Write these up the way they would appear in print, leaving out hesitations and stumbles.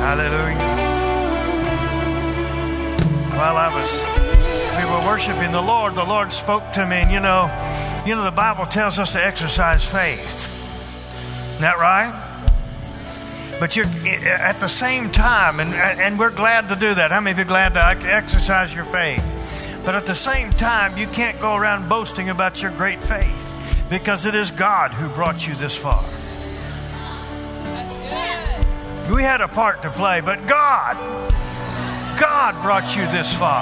Hallelujah. While we were worshiping the Lord spoke to me, and you know, the Bible tells us to exercise faith. Isn't that right? But you're at the same time, and we're glad to do that. How many of you are glad to exercise your faith? But at the same time, you can't go around boasting about your great faith, because it is God who brought you this far. That's good. We had a part to play, but God brought you this far.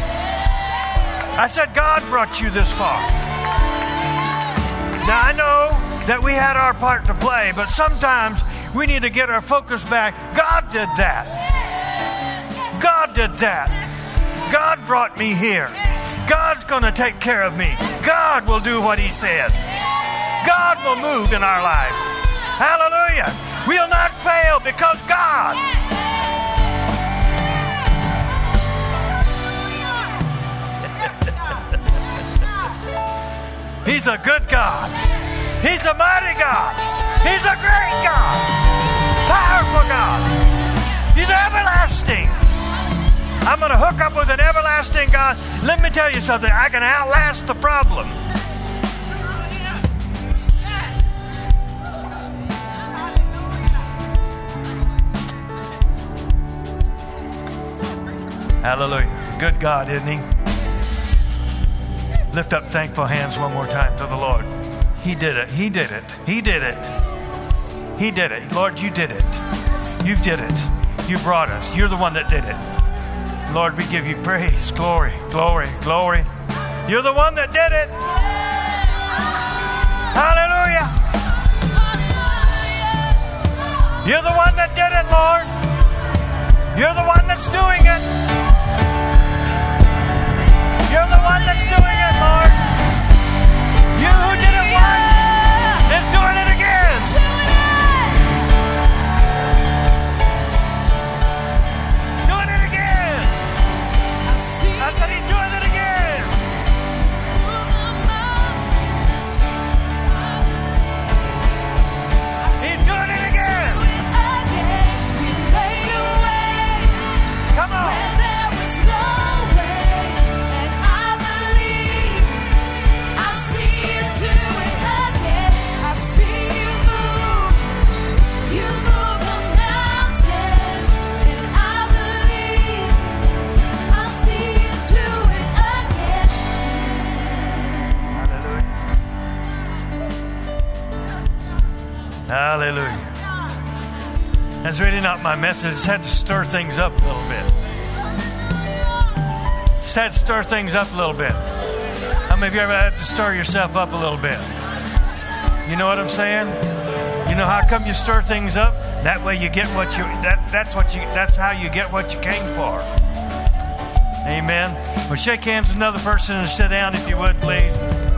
I said God brought you this far. Now I know that we had our part to play, but sometimes we need to get our focus back. God did that. God did that. God brought me here. God's going to take care of me. God will do what He said. God will move in our life. Hallelujah. We'll not fail because God. He's a good God. He's a mighty God. He's a great God. Powerful God. He's everlasting. I'm going to hook up with an everlasting God. Let me tell you something. I can outlast the problem. Hallelujah. Good God, isn't He? Lift up thankful hands one more time to the Lord. He did it. He did it. He did it. He did it. Lord, you did it. You did it. You brought us. You're the one that did it. Lord, we give you praise, glory, glory, glory. You're the one that did it. Hallelujah. You're the one that did it, Lord. You're the one that's doing it. You're the one that's doing it, Lord. You who did it once is doing it again. Doing it again. I said He's doing it again. He's doing it again. Come on. Hallelujah. That's really not my message. It's had to stir things up a little bit. Just had to stir things up a little bit. How many of you ever had to stir yourself up a little bit? You know what I'm saying? You know how come you stir things up? That way you get what you that's how you get what you came for. Amen. Well, shake hands with another person and sit down if you would, please.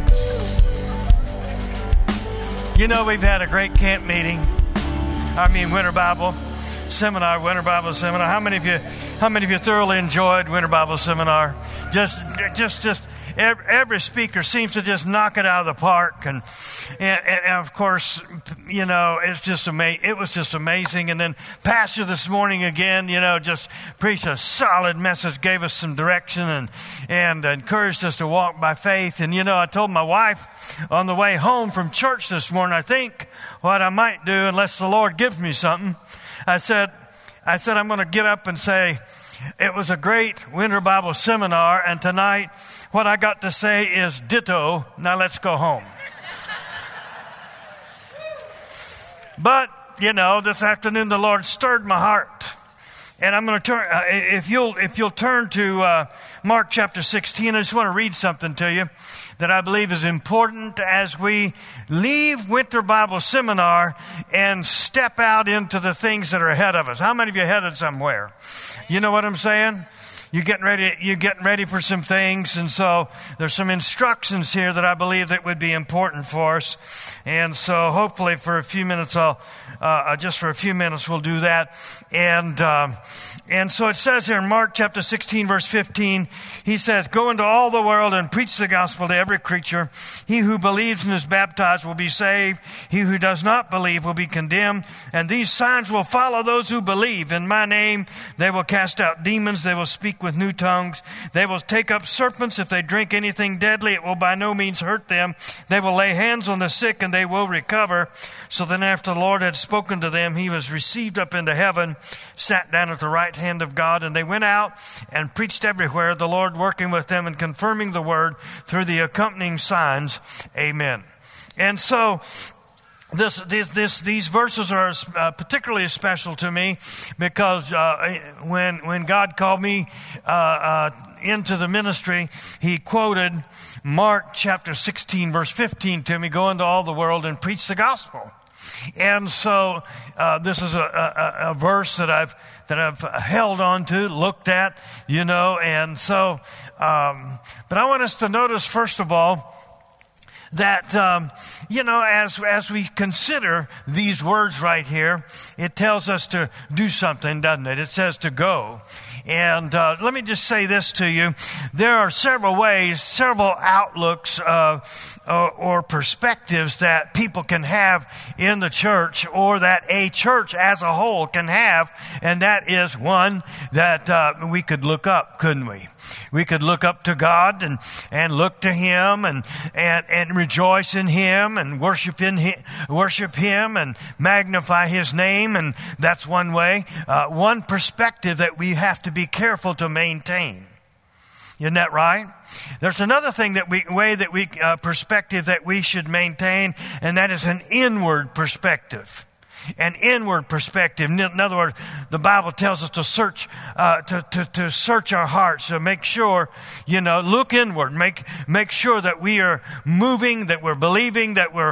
You know, we've had a great camp meeting. Winter Bible Seminar. How many of you thoroughly enjoyed Winter Bible Seminar? Just every speaker seems to just knock it out of the park, and of course, you know, it's just amazing. It was just amazing. And then Pastor this morning again, you know, just preached a solid message, gave us some direction, and encouraged us to walk by faith. And you know, I told my wife on the way home from church this morning, I think what I might do, unless the Lord gives me something, I said I'm going to get up and say, it was a great Winter Bible Seminar, and tonight what I got to say is ditto. Now let's go home. But, you know, this afternoon the Lord stirred my heart. And I'm going to turn, if you'll turn to Mark chapter 16, I just want to read something to you that I believe is important as we leave Winter Bible Seminar and step out into the things that are ahead of us. How many of you are headed somewhere? You know what I'm saying? you're getting ready for some things. And so there's some instructions here that I believe that would be important for us. And so hopefully for a few minutes, just for a few minutes, we'll do that. And so it says here in Mark chapter 16, verse 15, he says, "Go into all the world and preach the gospel to every creature. He who believes and is baptized will be saved. He who does not believe will be condemned. And these signs will follow those who believe. In my name they will cast out demons. They will speak with new tongues. They will take up serpents. If they drink anything deadly, it will by no means hurt them. They will lay hands on the sick and they will recover." So then after the Lord had spoken to them, he was received up into heaven, sat down at the right hand of God, and they went out and preached everywhere, the Lord working with them and confirming the word through the accompanying signs. Amen. And so these verses are particularly special to me because when God called me into the ministry, he quoted Mark chapter 16, verse 15 to me, "Go into all the world and preach the gospel." And so this is a verse that I've held on to, looked at, and so, but I want us to notice, first of all, that, as we consider these words right here, it tells us to do something, doesn't it? It says to go. And let me just say this to you. There are several ways, several outlooks or perspectives that people can have in the church, or that a church as a whole can have. And that is one that we could look up, couldn't we? We could look up to God and look to Him and rejoice in Him and worship Him and magnify His name. And that's one way, one perspective that we have to be careful to maintain. Isn't that right? There's another thing perspective that we should maintain, and that is an inward perspective. An inward perspective. In other words, the Bible tells us to search, to search our hearts, to make sure, look inward, make sure that we are moving, that we're believing, that we're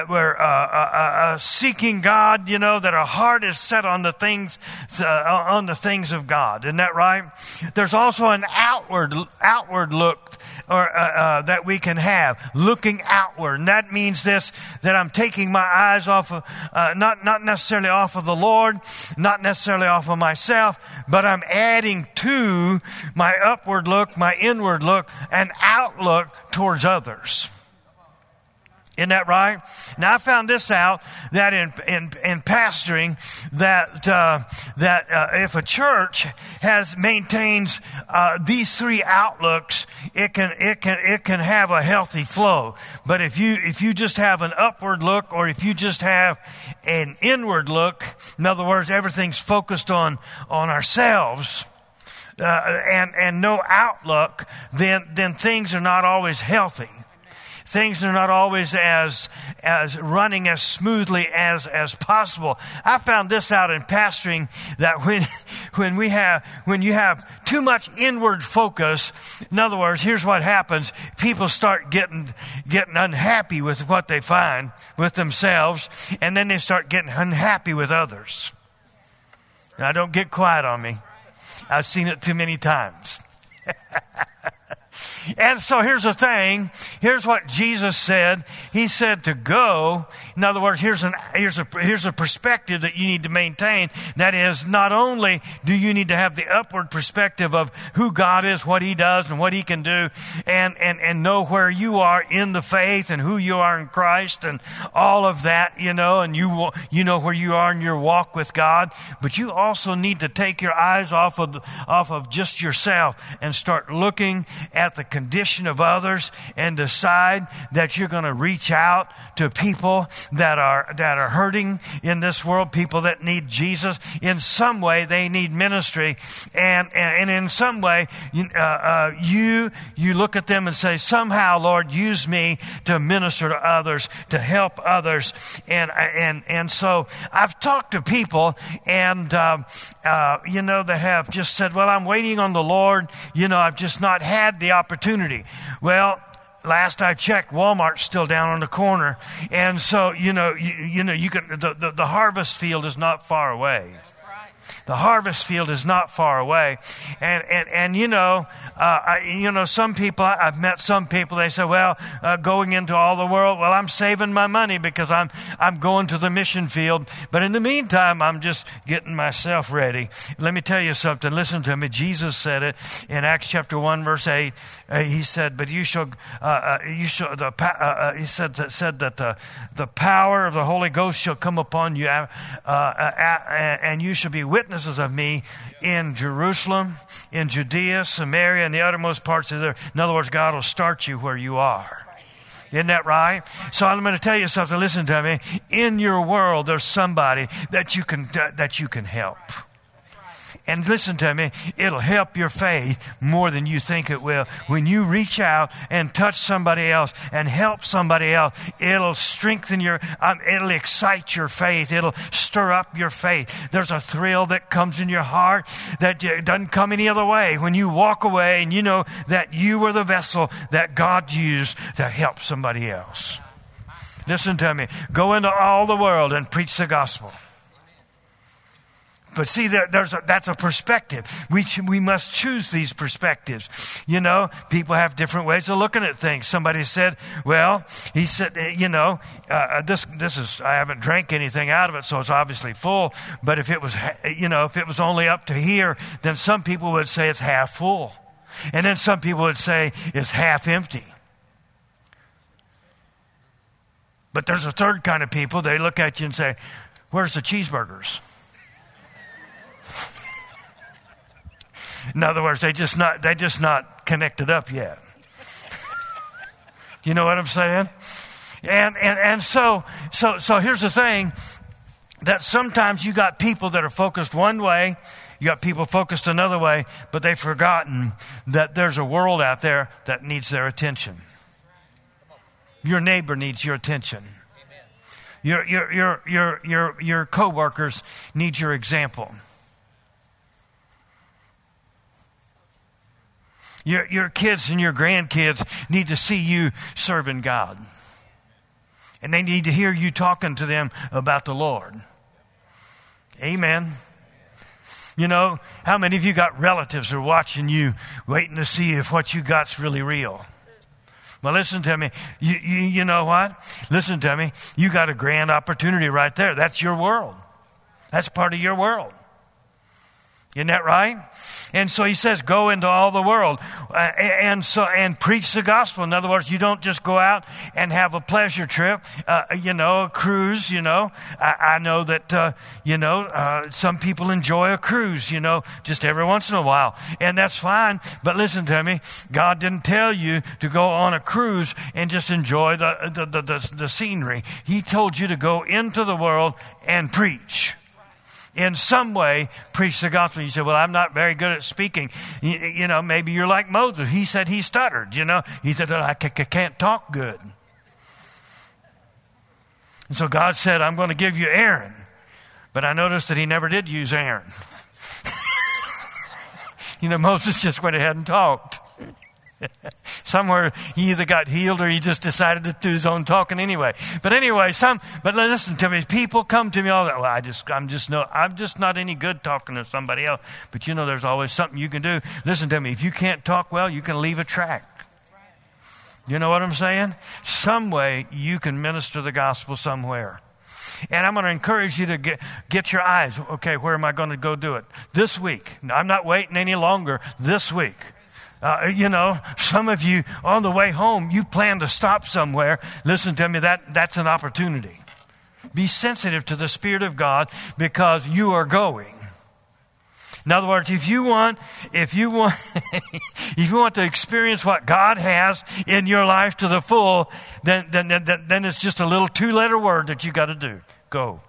seeking God, that our heart is set on the things of God. Isn't that right? There's also an outward look, or that we can have, looking outward, and that means that I'm taking my eyes off of not necessarily off of the Lord, not necessarily off of myself, but I'm adding to my upward look, my inward look, an outlook towards others. Isn't that right? Now, I found this out, that in pastoring, that if a church maintains these three outlooks, it can have a healthy flow. But if you just have an upward look, or if you just have an inward look, in other words, everything's focused on ourselves, and no outlook, then things are not always healthy. Things are not always as running as smoothly as possible. I found this out in pastoring, that when you have too much inward focus, in other words, here's what happens: people start getting unhappy with what they find with themselves, and then they start getting unhappy with others. Now, don't get quiet on me. I've seen it too many times. And so here's the thing. Here's what Jesus said. He said to go. In other words, here's a perspective that you need to maintain. That is, not only do you need to have the upward perspective of who God is, what He does, and what He can do, and know where you are in the faith and who you are in Christ and all of that, and you know where you are in your walk with God. But you also need to take your eyes off of just yourself and start looking at the condition of others, and decide that you're going to reach out to people that are hurting in this world, people that need Jesus. In some way, they need ministry, and in some way, you look at them and say, somehow, Lord, use me to minister to others, to help others, and so I've talked to people, and that have just said, well, I'm waiting on the Lord. I've just not had the opportunity. Well, last I checked, Walmart's still down on the corner, and so you can. The harvest field is not far away. The harvest field is not far away. And some people, I've met some people, they say, well, going into all the world, well, I'm saving my money because I'm going to the mission field. But in the meantime, I'm just getting myself ready. Let me tell you something. Listen to me. Jesus said it in Acts chapter 1, verse 8. He said, but he said that the power of the Holy Ghost shall come upon you, and you shall be witnesses of me in Jerusalem, in Judea, Samaria, and the uttermost parts of the earth. In other words, God will start you where you are. Isn't that right? So I'm going to tell you something. Listen to me. In your world, there's somebody that you can help. And listen to me, it'll help your faith more than you think it will. When you reach out and touch somebody else and help somebody else, it'll strengthen it'll excite your faith. It'll stir up your faith. There's a thrill that comes in your heart that doesn't come any other way. When you walk away and you know that you were the vessel that God used to help somebody else. Listen to me, go into all the world and preach the gospel. But see, that's a perspective. We must choose these perspectives. You know, people have different ways of looking at things. Somebody said, well, he said, this is, I haven't drank anything out of it, so it's obviously full. But if it was only up to here, then some people would say it's half full. And then some people would say it's half empty. But there's a third kind of people. They look at you and say, where's the cheeseburgers? In other words, they're just not connected up yet. You know what I'm saying? And so here's the thing, that sometimes you got people that are focused one way, you got people focused another way, but they've forgotten that there's a world out there that needs their attention. Your neighbor needs your attention. Your coworkers need your example. Your kids and your grandkids need to see you serving God. And they need to hear you talking to them about the Lord. Amen. You know, how many of you got relatives who are watching you, waiting to see if what you got's really real? Well, listen to me. You know what? Listen to me. You got a grand opportunity right there. That's your world. That's part of your world. Isn't that right? And so he says, go into all the world and preach the gospel. In other words, you don't just go out and have a pleasure trip, a cruise. I know that some people enjoy a cruise, just every once in a while, and that's fine. But listen to me, God didn't tell you to go on a cruise and just enjoy the scenery. He told you to go into the world and preach. In some way, preach the gospel. You say, well, I'm not very good at speaking. Maybe you're like Moses. He said he stuttered, He said, I can't talk good. And so God said, I'm going to give you Aaron. But I noticed that he never did use Aaron. Moses just went ahead and talked. Somewhere he either got healed or he just decided to do his own talking anyway. But listen to me. People come to me all that. Well, I'm just not any good talking to somebody else. But there's always something you can do. Listen to me. If you can't talk well, you can leave a tract. You know what I'm saying? Some way you can minister the gospel somewhere. And I'm going to encourage you to get your eyes. Okay, where am I going to go do it? This week. I'm not waiting any longer. This week. Some of you on the way home, you plan to stop somewhere. Listen to me, that's an opportunity. Be sensitive to the Spirit of God because you are going. In other words, if you want to experience what God has in your life to the full, then it's just a little 2-letter word that you got to do. Go.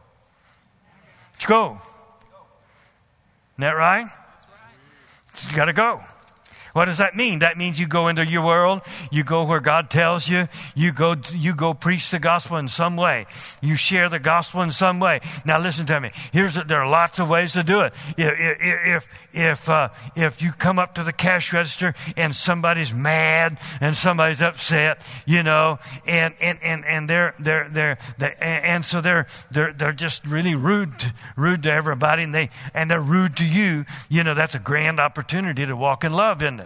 Go. Isn't that right? You got to go. What does that mean? That means you go into your world, you go where God tells you, you go preach the gospel in some way. You share the gospel in some way. Now listen to me. There are lots of ways to do it. If you come up to the cash register and somebody's mad and somebody's upset, and so they're just really rude to everybody, and they're rude to you, that's a grand opportunity to walk in love, isn't it?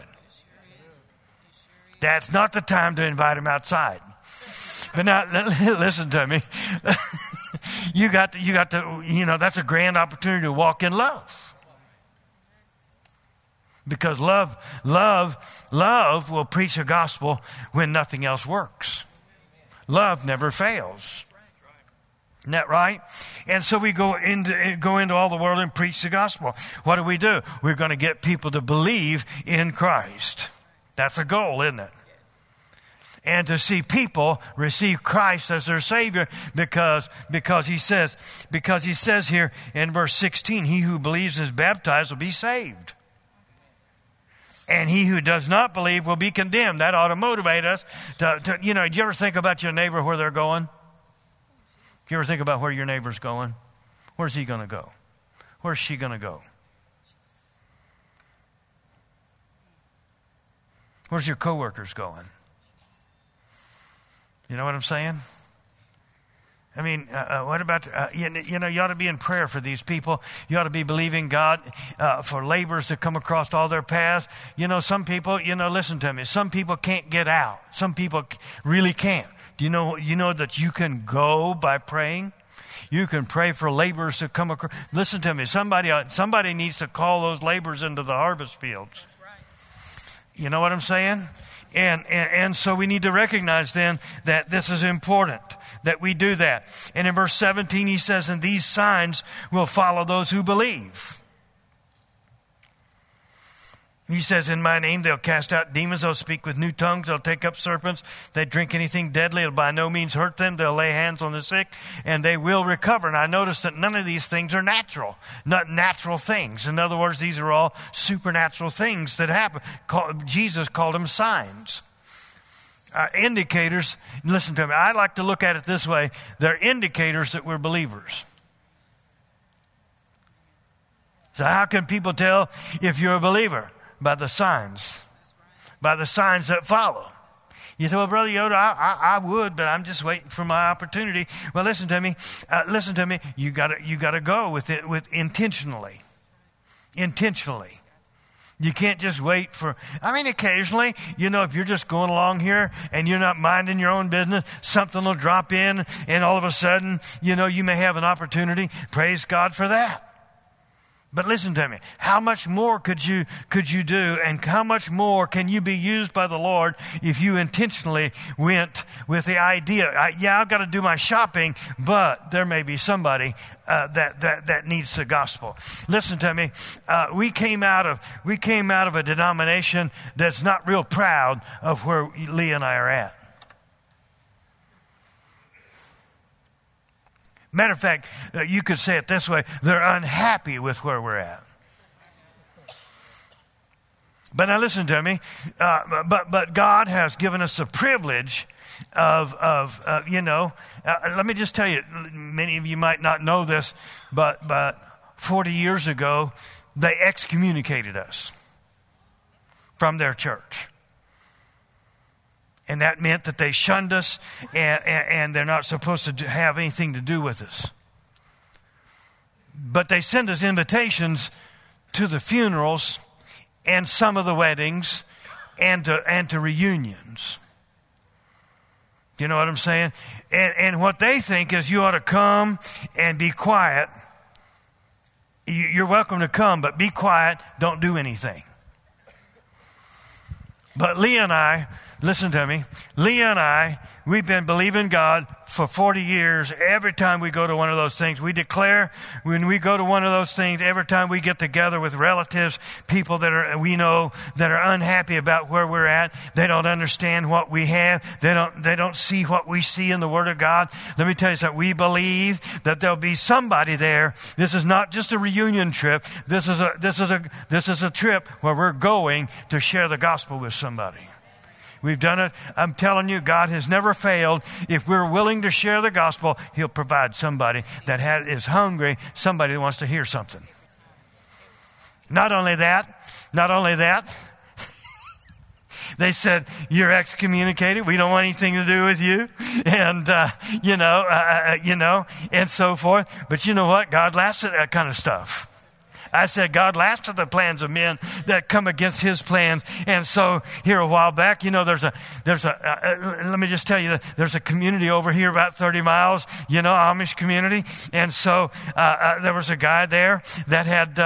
That's not the time to invite them outside. But now, listen to me. You got to, that's a grand opportunity to walk in love. Because love will preach the gospel when nothing else works. Love never fails. Isn't that right? And so we go into all the world and preach the gospel. What do? We're going to get people to believe in Christ. That's a goal, isn't it? And to see people receive Christ as their Savior because he says here in verse 16, he who believes and is baptized will be saved. And he who does not believe will be condemned. That ought to motivate us to do you ever think about your neighbor, where they're going? Do you ever think about where your neighbor's going? Where's he going to go? Where's she going to go? Where's your coworkers going? You know what I'm saying? I mean, what about, you ought to be in prayer for these people. You ought to be believing God for laborers to come across all their paths. Some people, listen to me. Some people can't get out. Some people really can't. Do you know that you can go by praying? You can pray for laborers to come across. Listen to me. Somebody needs to call those laborers into the harvest fields. That's right. You know what I'm saying? And so we need to recognize then that this is important, that we do that. And in verse 17 he says, and these signs will follow those who believe. He says, in my name they'll cast out demons, they'll speak with new tongues, they'll take up serpents, they drink anything deadly, it'll by no means hurt them, they'll lay hands on the sick, and they will recover. And I notice that none of these things are natural, not natural things. In other words, these are all supernatural things that happen. Jesus called them signs. Indicators, listen to me, I like to look at it this way, they're indicators that we're believers. So how can people tell if you're a believer? By the signs. By the signs that follow. You say, well, Brother Yoda, I would, but I'm just waiting for my opportunity. Well, listen to me. You gotta go with it intentionally. Intentionally. You can't just wait for, occasionally, if you're just going along here and you're not minding your own business, something will drop in and all of a sudden, you may have an opportunity. Praise God for that. But listen to me. How much more could you do, and how much more can you be used by the Lord if you intentionally went with the idea? I've got to do my shopping, but there may be somebody that needs the gospel. Listen to me. We came out of a denomination that's not real proud of where Lee and I are at. Matter of fact, you could say it this way, they're unhappy with where we're at. But now listen to me, but God has given us the privilege of let me just tell you, many of you might not know this, but 40 years ago, they excommunicated us from their church. And that meant that they shunned us, and they're not supposed to have anything to do with us. But they send us invitations to the funerals and some of the weddings and to reunions. You know what I'm saying? And what they think is you ought to come and be quiet. You're welcome to come, but be quiet. Don't do anything. But Lee and I, Listen to me. Leah and I, we've been believing God for 40 years. Every time we go to one of those things, we declare when we go to one of those things, every time we get together with relatives, people we know that are unhappy about where we're at, they don't understand what we have, they don't see what we see in the Word of God. Let me tell you something. We believe that there'll be somebody there. This is not just a reunion trip. This is a trip where we're going to share the gospel with somebody. We've done it. I'm telling you, God has never failed. If we're willing to share the gospel, He'll provide somebody that is hungry, somebody that wants to hear something. Not only that, they said, you're excommunicated. We don't want anything to do with you. And, and so forth. But you know what? God laughs at that kind of stuff. I said, God laughs at the plans of men that come against His plans. And so here a while back, let me just tell you, there's a community over here about 30 miles, Amish community. And so there was a guy there that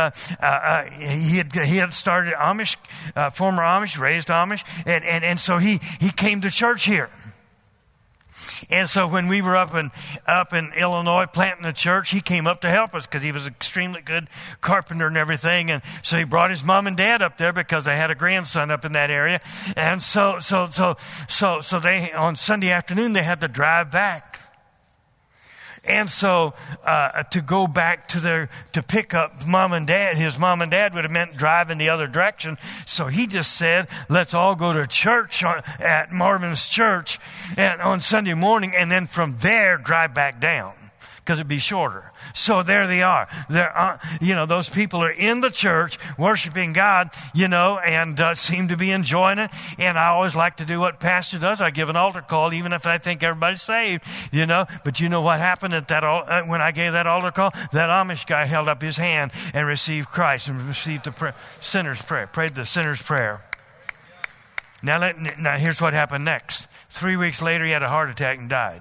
he had started Amish, former Amish, raised Amish. And so he came to church here. And so when we were up in Illinois planting a church, he came up to help us because he was an extremely good carpenter and everything. And so he brought his mom and dad up there because they had a grandson up in that area. And so they, on Sunday afternoon, they had to drive back. And so to go back to pick up mom and dad, his mom and dad would have meant driving the other direction. So he just said, let's all go to church at Marvin's church on Sunday morning, and then from there drive back down, because it'd be shorter. So there they are. Those people are in the church worshiping God, and seem to be enjoying it. And I always like to do what pastor does. I give an altar call, even if I think everybody's saved, But you know what happened when I gave that altar call? That Amish guy held up his hand and received Christ and received the sinner's prayer, prayed the sinner's prayer. Now here's what happened next. 3 weeks later, he had a heart attack and died.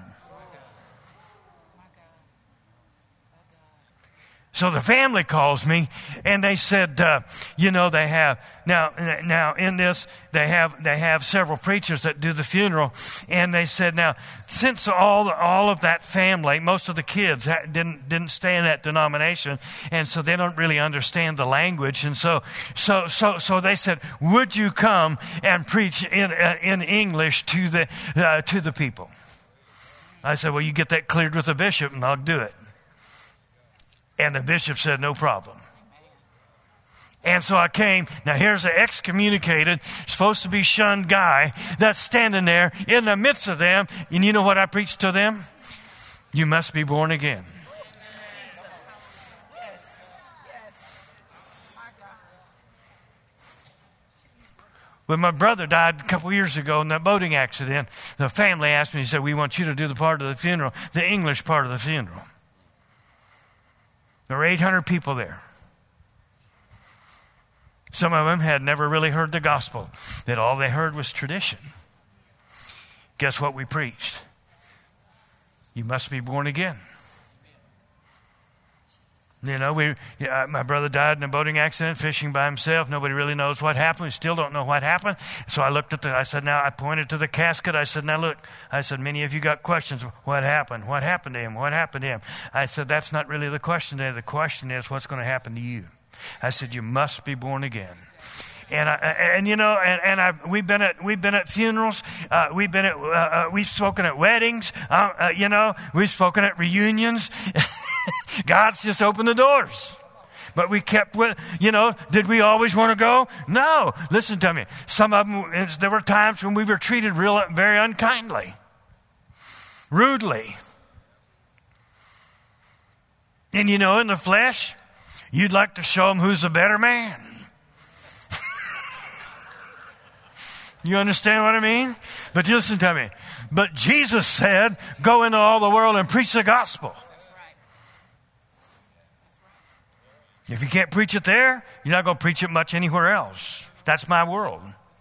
So the family calls me, and they said, they have now in this they have several preachers that do the funeral, and they said, now since all of that family, most of the kids didn't stay in that denomination, and so they don't really understand the language, and so they said, would you come and preach in English to the people? I said, well, you get that cleared with the bishop, and I'll do it. And the bishop said, no problem. And so I came. Now here's an excommunicated, supposed to be shunned guy that's standing there in the midst of them. And you know what I preached to them? You must be born again. When my brother died a couple years ago in that boating accident, the family asked me, he said, we want you to do the part of the funeral, the English part of the funeral. There were 800 people there. Some of them had never really heard the gospel. That all they heard was tradition. Guess what we preached? You must be born again. My brother died in a boating accident, fishing by himself. Nobody really knows what happened. We still don't know what happened. So I I pointed to the casket. I said, now look, many of you got questions. What happened? What happened to him? What happened to him? I said, that's not really the question today. The question is, what's going to happen to you? I said, you must be born again. We've been at funerals. We've spoken at weddings. We've spoken at reunions. God's just opened the doors. But we kept with, did we always want to go? No. Listen to me. Some of them, there were times when we were treated very unkindly, rudely. And in the flesh, you'd like to show them who's the better man. You understand what I mean? But listen to me. But Jesus said, go into all the world and preach the gospel. That's right. If you can't preach it there, you're not going to preach it much anywhere else. That's my world.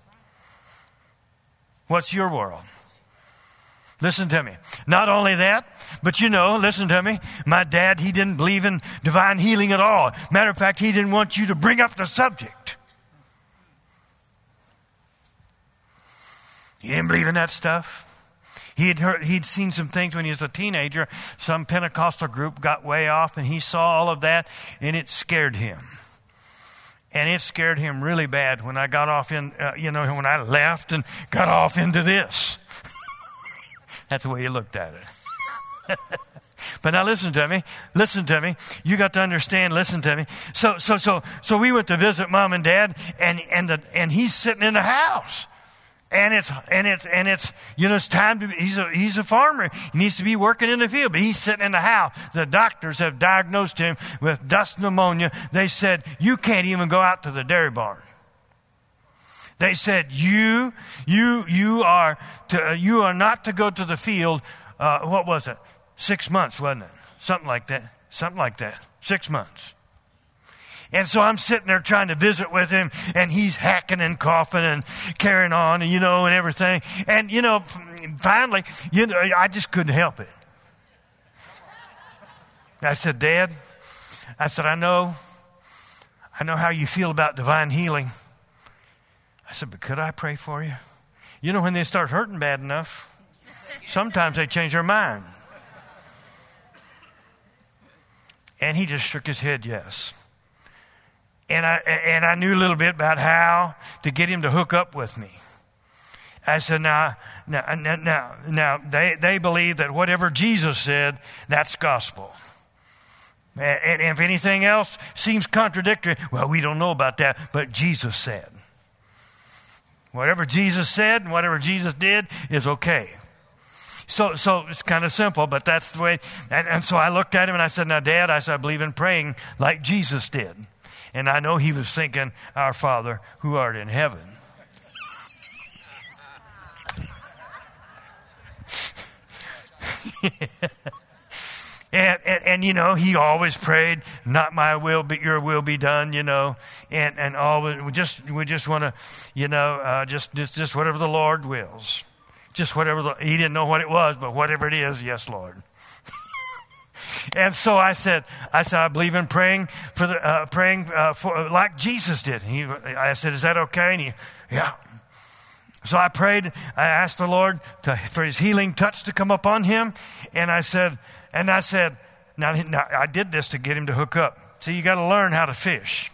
What's your world? Listen to me. Not only that, but listen to me. My dad, he didn't believe in divine healing at all. Matter of fact, he didn't want you to bring up the subject. He didn't believe in that stuff. He'd seen some things when he was a teenager. Some Pentecostal group got way off, and he saw all of that, and it scared him. And it scared him really bad when I got off when I left and got off into this. That's the way he looked at it. But now listen to me. You got to understand, listen to me. So we went to visit Mom and Dad, and he's sitting in the house. And it's it's time to he's a farmer. He needs to be working in the field, but he's sitting in the house. The doctors have diagnosed him with dust pneumonia. They said, you can't even go out to the dairy barn. They said, you are not to go to the field. What was it? 6 months, wasn't it? Something like that. 6 months. And so I'm sitting there trying to visit with him, and he's hacking and coughing and carrying on, and everything. And, finally, I just couldn't help it. I said, Dad, I know how you feel about divine healing. I said, but could I pray for you? When they start hurting bad enough, sometimes they change their mind. And he just shook his head, yes. And I knew a little bit about how to get him to hook up with me. I said, now, they believe that whatever Jesus said, that's gospel. And if anything else seems contradictory, well, we don't know about that, but Jesus said. Whatever Jesus said and whatever Jesus did is okay. So it's kind of simple, but that's the way. And so I looked at him and I said, now, Dad, I believe in praying like Jesus did. And I know he was thinking, our Father who art in heaven. And he always prayed, not my will, but your will be done, and always, we just want to, just whatever the Lord wills. Just whatever, he didn't know what it was, but whatever it is, yes, Lord. And so I said, I believe in praying for like Jesus did. I said, is that okay? And yeah. So I prayed. I asked the Lord for His healing touch to come upon him. And I said, now I did this to get him to hook up. See, you got to learn how to fish.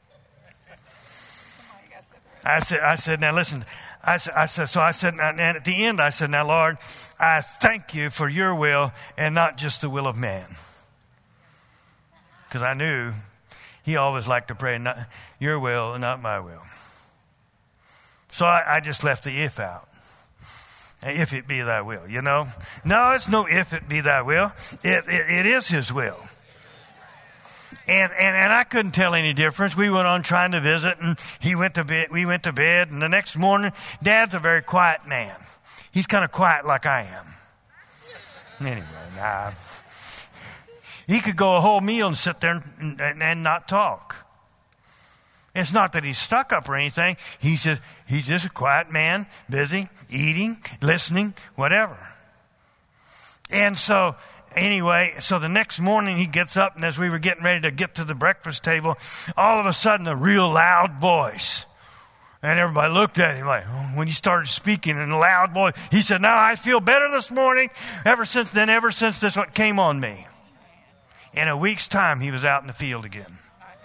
I said, now listen. I said, and at the end, I said, now, Lord, I thank you for your will and not just the will of man. Because I knew he always liked to pray, not your will and not my will. So I just left the if out. If it be thy will, No, it's no if it be thy will. It is his will. And I couldn't tell any difference. We went on trying to visit, and he went to bed. We went to bed, and the next morning, Dad's a very quiet man. He's kind of quiet like I am. Anyway, he could go a whole meal and sit there and not talk. It's not that he's stuck up or anything. He's just a quiet man, busy, eating, listening, whatever. And so, anyway, so the next morning he gets up, and as we were getting ready to get to the breakfast table, all of a sudden a real loud voice. And everybody looked at him like, when he started speaking in a loud voice, he said, now I feel better this morning. Ever since this what came on me. In a week's time, he was out in the field again.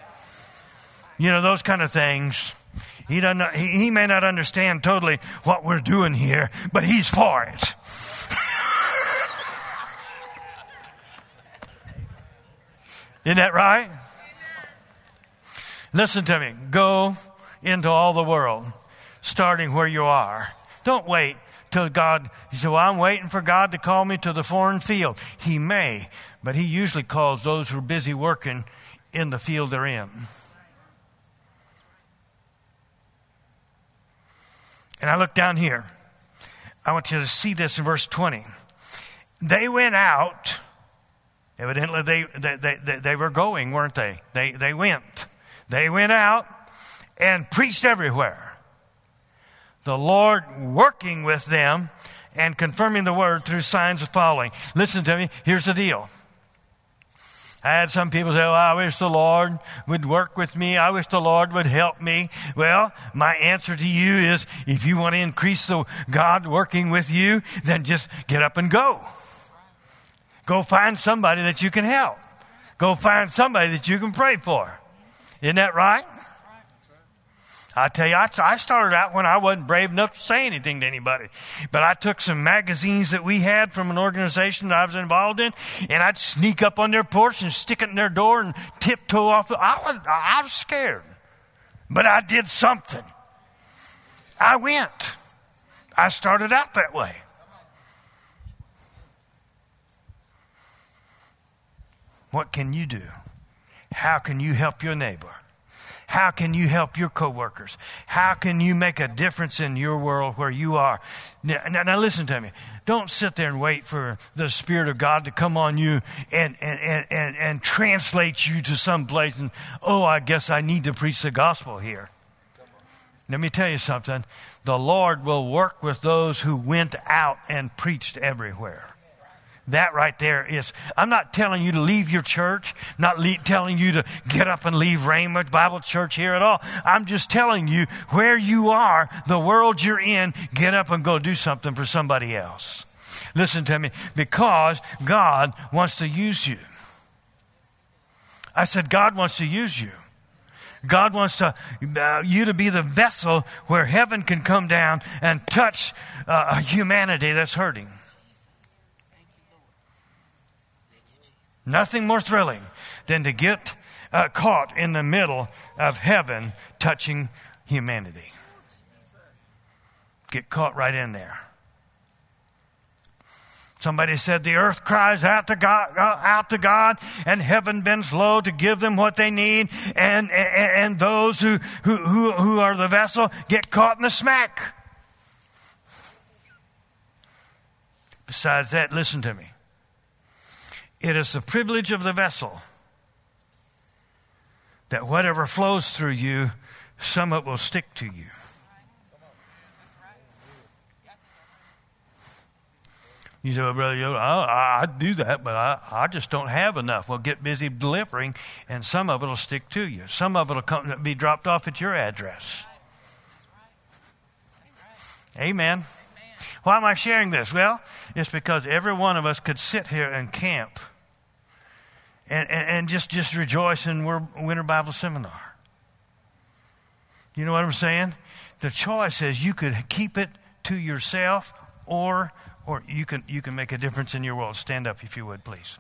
Those kind of things. He may not understand totally what we're doing here, but he's for it. Isn't that right? Listen to me. Go into all the world, starting where you are. Don't wait till God. You say, well, I'm waiting for God to call me to the foreign field. He may, but he usually calls those who are busy working in the field they're in. And I look down here. I want you to see this in verse 20. They went out. Evidently, they were going, weren't they? They went. They went out and preached everywhere. The Lord working with them and confirming the word through signs of following. Listen to me. Here's the deal. I had some people say, I wish the Lord would work with me. I wish the Lord would help me. Well, my answer to you is, if you want to increase the God working with you, then just get up and go. Go find somebody that you can help. Go find somebody that you can pray for. Isn't that right? I tell you, I started out when I wasn't brave enough to say anything to anybody. But I took some magazines that we had from an organization that I was involved in, and I'd sneak up on their porch and stick it in their door and tiptoe off. I was scared. But I did something. I went. I started out that way. What can you do? How can you help your neighbor? How can you help your coworkers? How can you make a difference in your world where you are? Now listen to me. Don't sit there and wait for the Spirit of God to come on you and translate you to some place and, I guess I need to preach the gospel here. Let me tell you something. The Lord will work with those who went out and preached everywhere. That right there is, I'm not telling you to leave your church, not telling you to get up and leave Rhema Bible Church here at all. I'm just telling you where you are, the world you're in, get up and go do something for somebody else. Listen to me, because God wants to use you. I said God wants to use you. God wants you to be the vessel where heaven can come down and touch humanity that's hurting. Nothing more thrilling than to get caught in the middle of heaven touching humanity. Get caught right in there. Somebody said the earth cries out to God, and heaven bends low to give them what they need, and those who are the vessel get caught in the smack. Besides that, listen to me. It is the privilege of the vessel that whatever flows through you, some of it will stick to you. You say, well, brother, I do that, but I just don't have enough. Well, get busy delivering, and some of it will stick to you. Some of it will be dropped off at your address. Amen. Why am I sharing this? Well, it's because every one of us could sit here and camp and just rejoice in Winter Bible Seminar. You know what I'm saying? The choice is you could keep it to yourself, or you can make a difference in your world. Stand up if you would, please.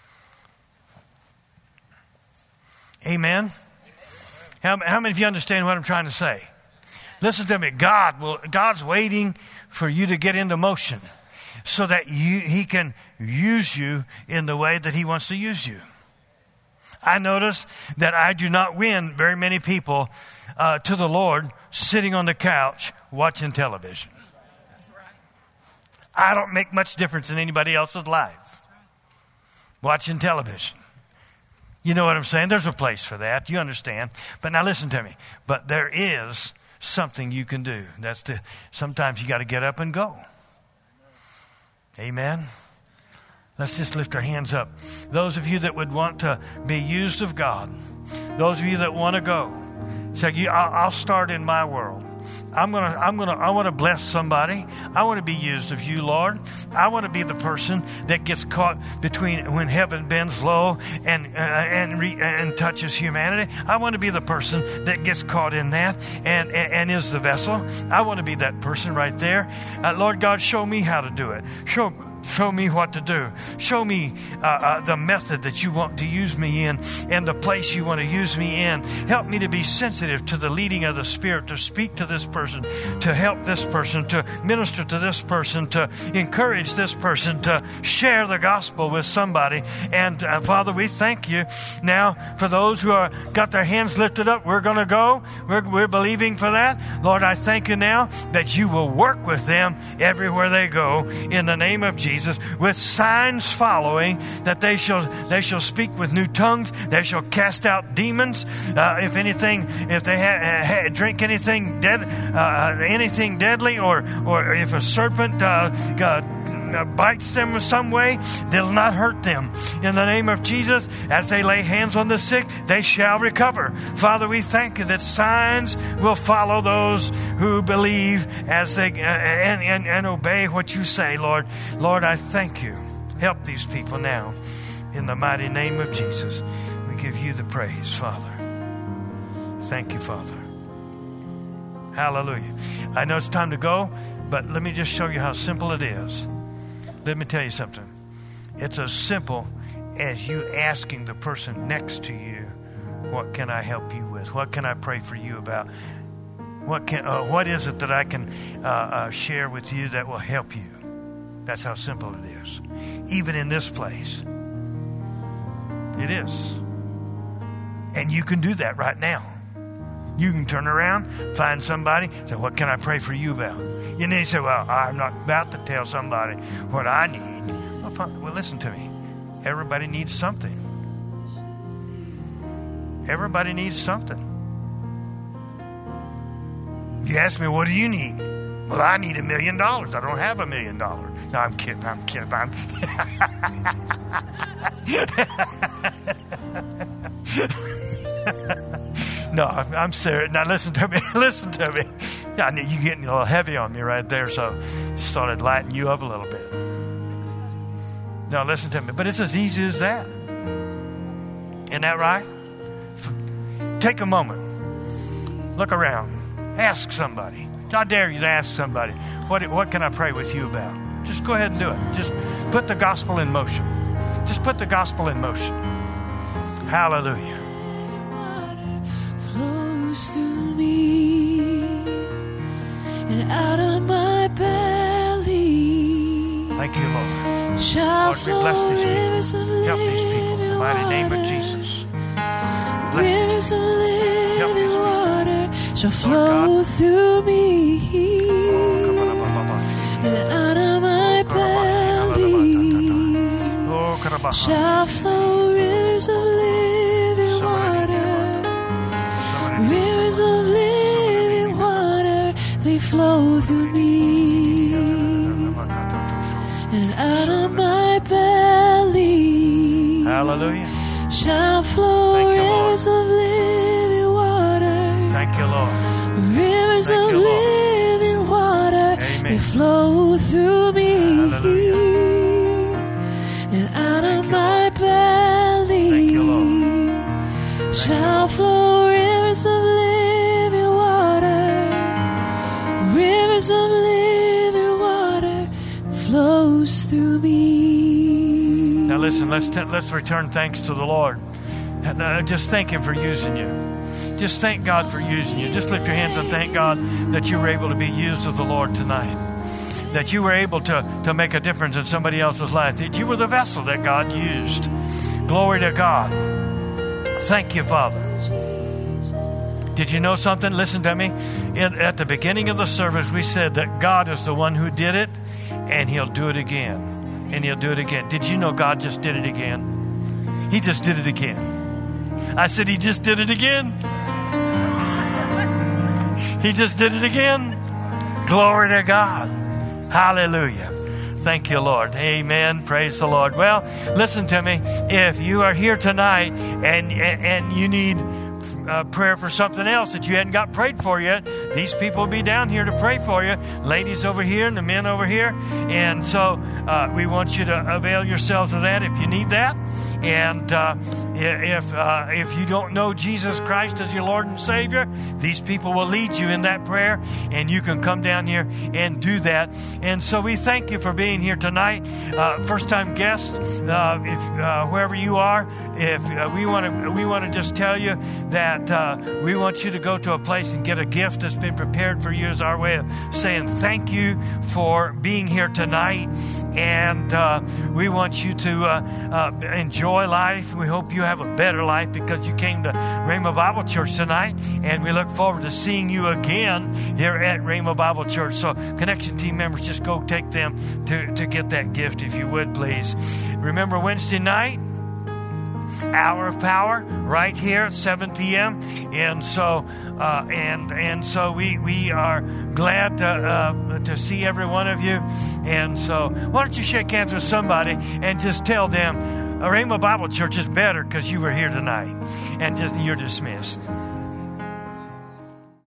Amen. How many of you understand what I'm trying to say? Listen to me. God's waiting for you to get into motion so that He can use you in the way that He wants to use you. I notice that I do not win very many people to the Lord sitting on the couch watching television. I don't make much difference in anybody else's life watching television. You know what I'm saying? There's a place for that. You understand. But now listen to me. But there is something you can do. Sometimes you got to get up and go. Amen. Let's just lift our hands up. Those of you that would want to be used of God, those of you that want to go, say, I'll start in my world. I want to bless somebody. I want to be used of you, Lord. I want to be the person that gets caught between when heaven bends low and touches humanity. I want to be the person that gets caught in that and is the vessel. I want to be that person right there. Lord God, show me how to do it. Show me what to do. Show me the method that you want to use me in and the place you want to use me in. Help me to be sensitive to the leading of the Spirit, to speak to this person, to help this person, to minister to this person, to encourage this person, to share the gospel with somebody. And Father, we thank you now for those who are got their hands lifted up. We're going to go. We're believing for that. Lord, I thank you now that you will work with them everywhere they go in the name of Jesus. With signs following, that they shall speak with new tongues. They shall cast out demons. If they drink anything deadly, or if a serpent bites them in some way, they'll not hurt them. In the name of Jesus, as they lay hands on the sick, they shall recover. Father, we thank you that signs will follow those who believe as they and obey what you say, Lord. Lord, I thank you. Help these people now. In the mighty name of Jesus, we give you the praise, Father. Thank you, Father. Hallelujah. I know it's time to go, but let me just show you how simple it is. Let me tell you something. It's as simple as you asking the person next to you, what can I help you with? What can I pray for you about? What is it that I can share with you that will help you? That's how simple it is. Even in this place. It is. And you can do that right now. You can turn around, find somebody, say, what can I pray for you about? And then you say, well, I'm not about to tell somebody what I need. Well, fine. Well, listen to me. Everybody needs something. Everybody needs something. If you ask me, what do you need? Well, I need $1 million. I don't have $1 million. No, I'm kidding. No, I'm serious. Now listen to me. Listen to me. I knew you getting a little heavy on me right there, so just thought I'd lighten you up a little bit. No, listen to me. But it's as easy as that. Isn't that right? Take a moment. Look around. Ask somebody. I dare you to ask somebody, what can I pray with you about? Just go ahead and do it. Just put the gospel in motion. Just put the gospel in motion. Hallelujah. Flows through me and out of my belly. Thank you, Lord. Lord, we bless these people. Help these people in the mighty name of Jesus. Bless these people. Help these people. Shall flow through me and out of my belly shall flow rivers of living water. Rivers of living water, they flow through me and out of my belly. Hallelujah. Shall flow rivers of living water. Thank you, Lord. Rivers of living water, they flow through me. Hallelujah. And out of my belly shall flow rivers of living water. Rivers of living water flows through me. Now listen, let's return thanks to the Lord. Just thank Him for using you. Just thank God for using you. Just lift your hands and thank God that you were able to be used of the Lord tonight. That you were able to make a difference in somebody else's life. That you were the vessel that God used. Glory to God. Thank you, Father. Did you know something? Listen to me. At the beginning of the service, we said that God is the one who did it, and He'll do it again. And He'll do it again. Did you know God just did it again? He just did it again. I said He just did it again. He just did it again. Glory to God. Hallelujah. Thank you, Lord. Amen. Praise the Lord. Well, listen to me. If you are here tonight and you need prayer for something else that you hadn't got prayed for yet, these people will be down here to pray for you. Ladies over here and the men over here. And so we want you to avail yourselves of that if you need that. And if you don't know Jesus Christ as your Lord and Savior, these people will lead you in that prayer, and you can come down here and do that. And so we thank you for being here tonight. First-time guests, wherever you are, if we want to just tell you that we want you to go to a place and get a gift that's been prepared for you as our way of saying thank you for being here tonight. And we want you to enjoy life. We hope you have a better life because you came to Rhema Bible Church tonight, and we look forward to seeing you again here at Rhema Bible Church. So Connection team members, just go take them to get that gift if you would, please. Remember Wednesday night, hour of power right here at 7 p.m. And so we are glad to see every one of you. And so why don't you shake hands with somebody and just tell them Rhema Bible Church is better because you were here tonight. And you're dismissed.